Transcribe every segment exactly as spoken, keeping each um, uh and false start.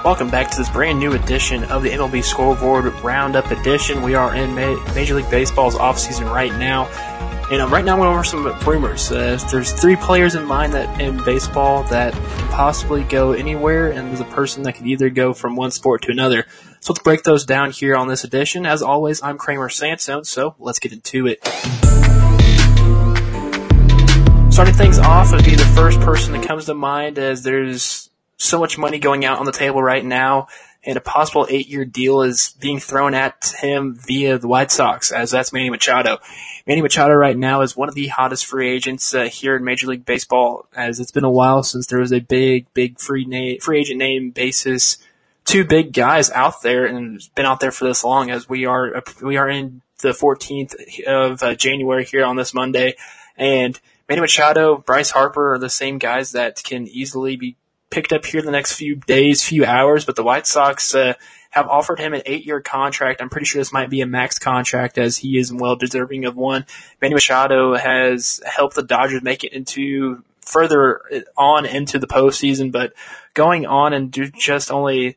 Welcome back to this brand new edition of the M L B Scoreboard Roundup Edition. We are in Ma- Major League Baseball's offseason right now. And uh, right now I'm going over some rumors. Uh, there's three players in mind that in baseball that can possibly go anywhere, and there's a person that could either go from one sport to another. So let's break those down here on this edition. As always, I'm Kramer Sansone, so let's get into it. Starting things off would be the first person that comes to mind, as there's so much money going out on the table right now, and a possible eight-year deal is being thrown at him via the White Sox, as that's Manny Machado. Manny Machado right now is one of the hottest free agents uh, here in Major League Baseball, as it's been a while since there was a big, big free name, free agent name basis. Two big guys out there, and it's been out there for this long, as we are we are in the fourteenth of uh, January here on this Monday, and Manny Machado, Bryce Harper are the same guys that can easily be picked up here in the next few days, few hours, but the White Sox uh, have offered him an eight-year contract. I'm pretty sure this might be a max contract, as he is well deserving of one. Manny Machado has helped the Dodgers make it into further on into the postseason, but going on and do just only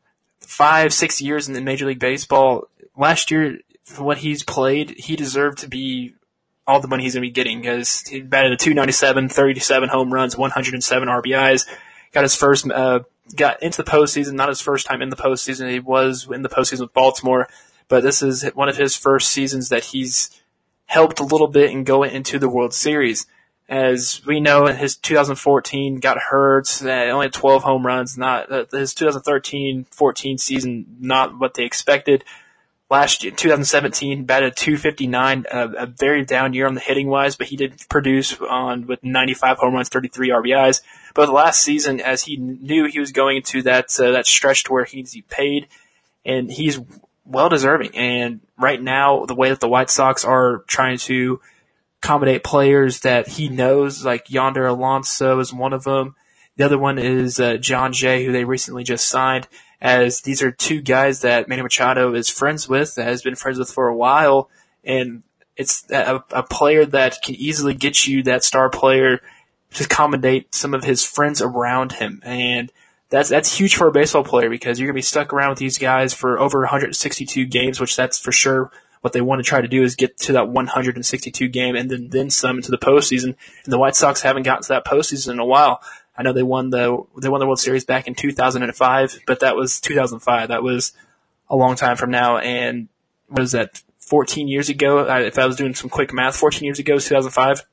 five, six years in the Major League Baseball, last year, for what he's played, he deserved to be all the money he's going to be getting, because he batted a two ninety-seven, thirty-seven home runs, one hundred seven R B Is. Got his first, uh, got into the postseason, not his first time in the postseason. He was in the postseason with Baltimore, but this is one of his first seasons that he's helped a little bit in going into the World Series. As we know, his two thousand fourteen got hurt, uh, only had twelve home runs, not, uh, his two thousand thirteen fourteen season, not what they expected. Last year, two thousand seventeen, batted two fifty-nine, a, a very down year on the hitting wise, but he did produce on with ninety-five home runs, thirty-three R B Is. But the last season, as he knew he was going into that uh, that stretch to where he needs to be paid, and he's well deserving. And right now, the way that the White Sox are trying to accommodate players that he knows, like Yonder Alonso is one of them. The other one is uh, John Jay, who they recently just signed, as these are two guys that Manny Machado is friends with, that has been friends with for a while, and it's a, a player that can easily get you that star player to accommodate some of his friends around him. And that's that's huge for a baseball player, because you're going to be stuck around with these guys for over one hundred sixty-two games, which that's for sure what they want to try to do, is get to that one hundred sixty-two game and then, then some into the postseason. And the White Sox haven't gotten to that postseason in a while. I know they won the they won the World Series back in two thousand five, but that was two thousand five. That was a long time from now. And what is that, fourteen years ago? I, if I was doing some quick math, fourteen years ago was two thousand five.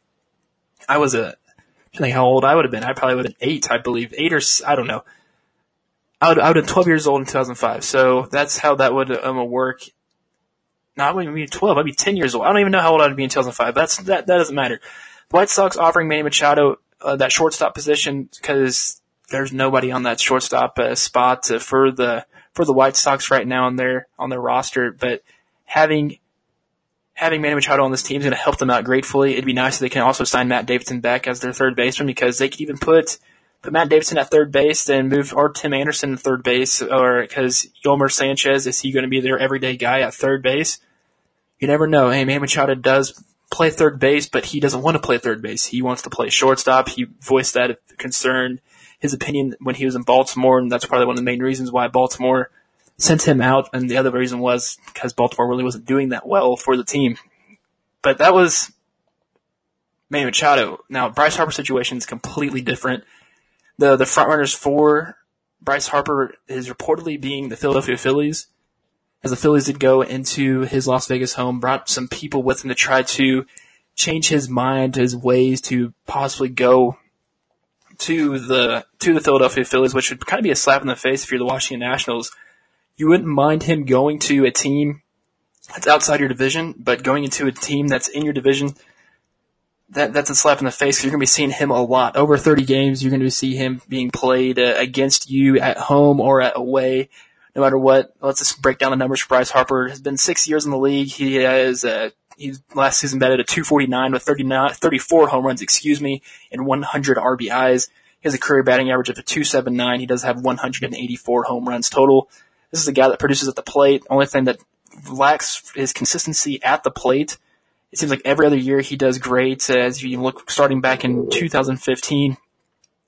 I was a I think how old I would have been. I probably would have been eight, I believe. Eight or, I don't know. I would, I would have been twelve years old in two thousand five. So that's how that would um, work. No, I wouldn't be twelve. I'd be ten years old. I don't even know how old I'd be in two thousand five. That's, that, that doesn't matter. The White Sox offering Manny Machado uh, that shortstop position, because there's nobody on that shortstop uh, spot uh, for the, for the White Sox right now on their, on their roster. But having, Having Manny Machado on this team is going to help them out gratefully. It'd be nice if they can also sign Matt Davidson back as their third baseman, because they could even put put Matt Davidson at third base and move, or Tim Anderson at third base, or because Yolmer Sanchez, is he going to be their everyday guy at third base? You never know. Hey, Manny Machado does play third base, but he doesn't want to play third base. He wants to play shortstop. He voiced that concern, his opinion, when he was in Baltimore, and that's probably one of the main reasons why Baltimore sent him out, and the other reason was because Baltimore really wasn't doing that well for the team. But that was Manny Machado. Now, Bryce Harper's situation is completely different. The the front runners for Bryce Harper is reportedly being the Philadelphia Phillies, as the Phillies did go into his Las Vegas home, brought some people with him to try to change his mind, his ways, to possibly go to the to the Philadelphia Phillies, which would kind of be a slap in the face if you're the Washington Nationals. You wouldn't mind him going to a team that's outside your division, but going into a team that's in your division, that that's a slap in the face. You're going to be seeing him a lot. Over thirty games, you're going to see him being played uh, against you at home or at away, no matter what. Let's just break down the numbers for Bryce Harper. It's been six years in the league. He has uh, he's last season batted a two forty-nine with thirty-nine, thirty-four home runs, excuse me, and one hundred R B Is. He has a career batting average of a two seventy-nine. He does have one hundred eighty-four home runs total. This is a guy that produces at the plate. Only thing that lacks is consistency at the plate. It seems like every other year he does great. As you look, starting back in two thousand fifteen,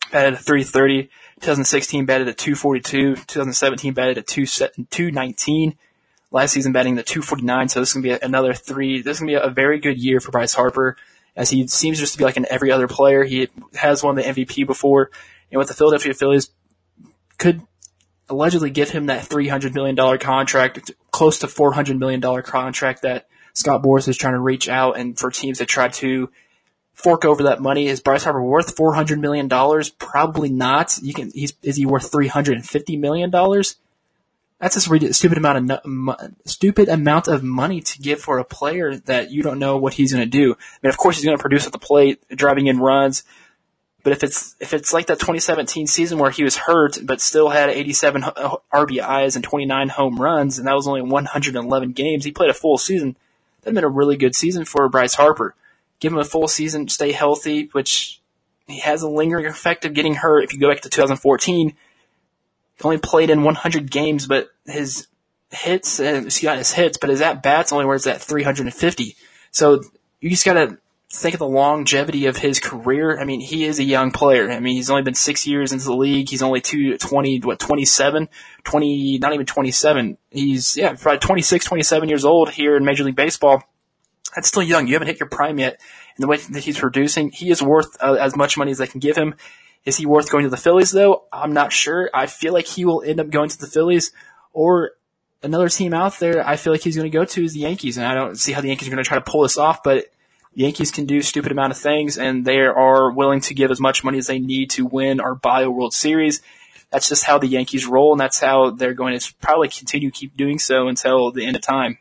batted at three thirty. twenty sixteen batted at two forty-two. twenty seventeen batted at two nineteen. Last season batting at two forty-nine. So this is going to be another three. This is going to be a very good year for Bryce Harper, as he seems just to be like an every other player. He has won the M V P before, and with the Philadelphia Phillies, could allegedly give him that three hundred million dollars contract, close to four hundred million dollars contract that Scott Boras is trying to reach out, and for teams that try to fork over that money. Is Bryce Harper worth four hundred million dollars? Probably not. You can. He's, is he worth three hundred fifty million dollars? That's a stupid amount of stupid amount of money to give for a player that you don't know what he's going to do. I mean, of course, he's going to produce at the plate, driving in runs. But if it's if it's like that twenty seventeen season where he was hurt but still had eighty-seven R B Is and twenty-nine home runs, and that was only one hundred eleven games, he played a full season. That'd been a really good season for Bryce Harper. Give him a full season, stay healthy, which he has a lingering effect of getting hurt. If you go back to two thousand fourteen. He only played in one hundred games, but his hits, and he got his hits, but his at-bats only were at three hundred fifty. So you just got to think of the longevity of his career. I mean, he is a young player. I mean, he's only been six years into the league. He's only two, twenty, what, twenty-seven, twenty, not even twenty-seven. He's, yeah, probably twenty-six, twenty-seven years old here in Major League Baseball. That's still young. You haven't hit your prime yet. And the way that he's producing, he is worth uh, as much money as they can give him. Is he worth going to the Phillies, though? I'm not sure. I feel like he will end up going to the Phillies, or another team out there I feel like he's going to go to is the Yankees, and I don't see how the Yankees are going to try to pull this off, but the Yankees can do a stupid amount of things, and they are willing to give as much money as they need to win or buy a World Series. That's just how the Yankees roll, and that's how they're going to probably continue to keep doing so until the end of time.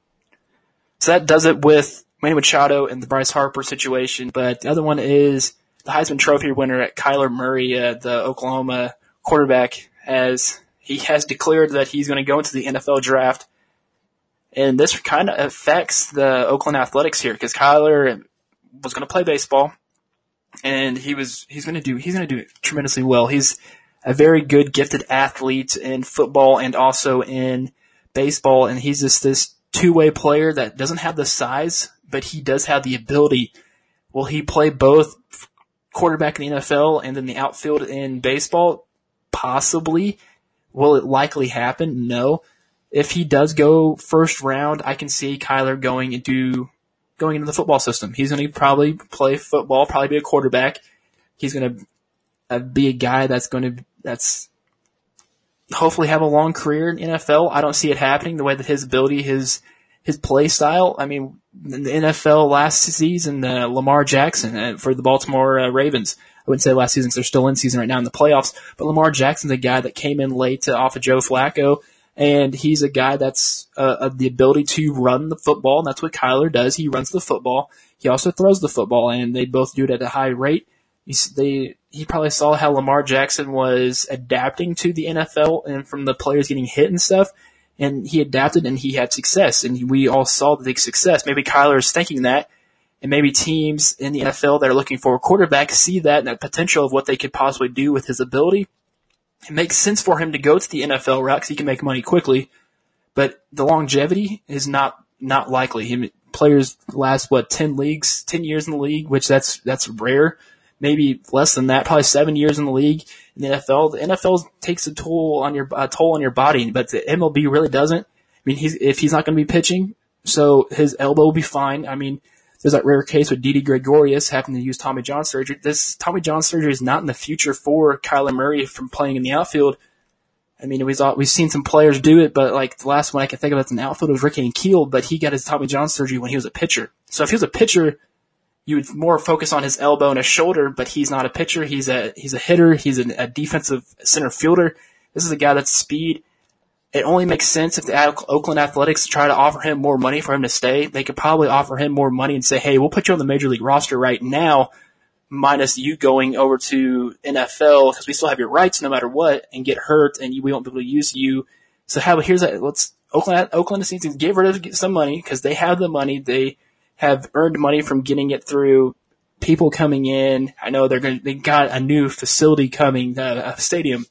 So that does it with Manny Machado and the Bryce Harper situation, but the other one is the Heisman Trophy winner at Kyler Murray, uh, the Oklahoma quarterback, as he has declared that he's going to go into the N F L draft. And this kind of affects the Oakland Athletics here, because Kyler was going to play baseball, and he was he's going to do he's going to do tremendously well. He's a very good, gifted athlete in football and also in baseball, and he's just this two-way player that doesn't have the size, but he does have the ability. Will he play both quarterback in the N F L and then the outfield in baseball? Possibly. Will it likely happen? No. If he does go first round, I can see Kyler going into going into the football system. He's going to probably play football, probably be a quarterback. He's going to uh, be a guy that's going to that's hopefully have a long career in the N F L. I don't see it happening the way that his ability, his his play style. I mean, in the N F L last season, uh, Lamar Jackson uh, for the Baltimore uh, Ravens. I wouldn't say last season because they're still in season right now in the playoffs, but Lamar Jackson's a guy that came in late to, off of Joe Flacco, and he's a guy that's uh, of the ability to run the football, and that's what Kyler does. He runs the football. He also throws the football, and they both do it at a high rate. He's, they, he probably saw how Lamar Jackson was adapting to the N F L and from the players getting hit and stuff, and he adapted and he had success, and we all saw the big success. Maybe Kyler is thinking that, and maybe teams in the N F L that are looking for a quarterback see that and that potential of what they could possibly do with his ability. It makes sense for him to go to the N F L route because he can make money quickly, but the longevity is not not likely. Him, players last, what, ten leagues, ten years in the league, which that's that's rare. Maybe less than that, probably seven years in the league. In the N F L, the N F L takes a toll on your a toll on your body, but the M L B really doesn't. I mean, he's if he's not going to be pitching, so his elbow will be fine. I mean, there's that rare case with Didi Gregorius having to use Tommy John surgery. This Tommy John surgery is not in the future for Kyler Murray from playing in the outfield. I mean, we've we've seen some players do it, but like the last one I can think of that's an outfield was Ricky Ankiel, but he got his Tommy John surgery when he was a pitcher. So if he was a pitcher, you would more focus on his elbow and his shoulder, but he's not a pitcher. He's a he's a hitter. He's a, a defensive center fielder. This is a guy that's speed. It only makes sense if the Oakland Athletics try to offer him more money for him to stay. They could probably offer him more money and say, hey, we'll put you on the Major League roster right now, minus you going over to N F L because we still have your rights no matter what, and get hurt and we won't be able to use you. So how here's that. Let's Oakland Oakland needs to get rid of some money because they have the money. They have earned money from getting it through people coming in. I know they're going. They got a new facility coming, uh, a stadium.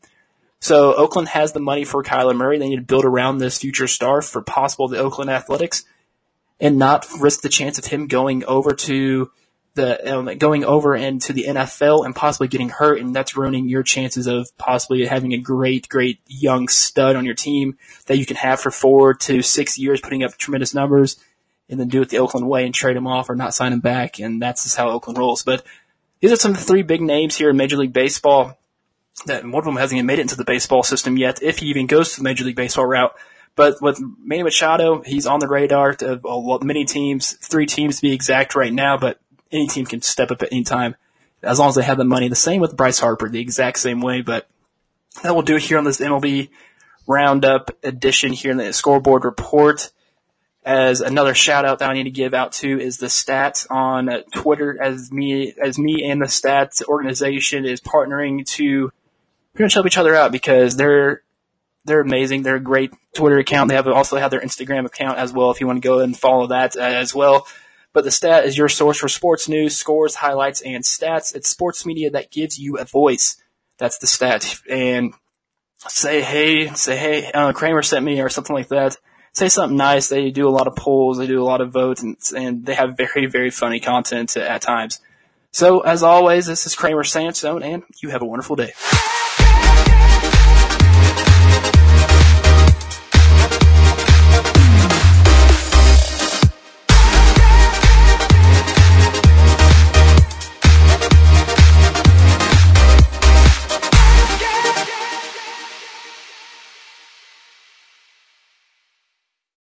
So Oakland has the money for Kyler Murray. They need to build around this future star for possible the Oakland Athletics and not risk the chance of him going over to the um, going over into the N F L and possibly getting hurt, and that's ruining your chances of possibly having a great, great young stud on your team that you can have for four to six years, putting up tremendous numbers, and then do it the Oakland way and trade him off or not sign him back, and that's just how Oakland rolls. But these are some of the three big names here in Major League Baseball. That one of them hasn't even made it into the baseball system yet, if he even goes to the Major League Baseball route. But with Manny Machado, he's on the radar of uh, many teams, three teams to be exact right now, but any team can step up at any time as long as they have the money. The same with Bryce Harper, the exact same way. But that will do it here on this M L B Roundup edition here in the Scoreboard Report. As another shout out that I need to give out to is the Stats on Twitter, as me as me and the Stats organization is partnering to pretty much help each other out because they're they're amazing. They're a great Twitter account. They have also have their Instagram account as well if you want to go and follow that as well. But the Stat is your source for sports news, scores, highlights, and stats. It's sports media that gives you a voice. That's the Stat. And say hey, say hey, uh, Kramer sent me or something like that. Say something nice. They do a lot of polls. They do a lot of votes, and, and they have very, very funny content at times. So, as always, this is Kramer Sandstone, and you have a wonderful day.